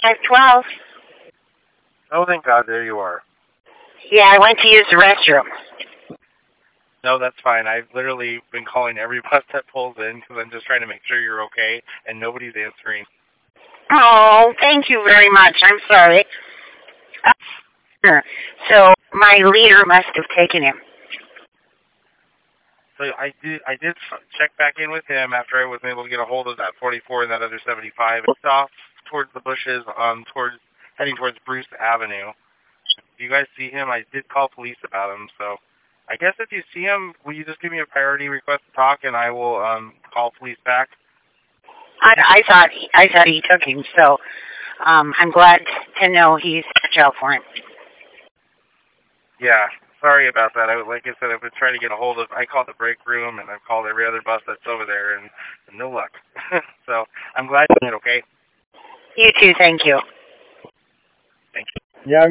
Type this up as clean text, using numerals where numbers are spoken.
512. Oh, thank God, there you are. Yeah, I went to use the restroom. No, that's fine. I've literally been calling every bus that pulls in because I'm just trying to make sure you're okay, and nobody's answering. Oh, thank you very much. I'm sorry. So my leader must have taken him. So I did check back in with him after I was able to get a hold of that 44 and that other 75. It's off towards the bushes, heading towards Bruce Avenue. Do you guys see him? I did call police about him, so I guess if you see him, will you just give me a priority request to talk, and I will call police back? I thought he took him, so I'm glad to know he's watch out for him. Yeah, sorry about that. Like I said, I've been trying to get a hold of. I called the break room, and I've called every other bus that's over there, and no luck. So I'm glad you did it. Okay. You too. Thank you. Thank you. Yeah.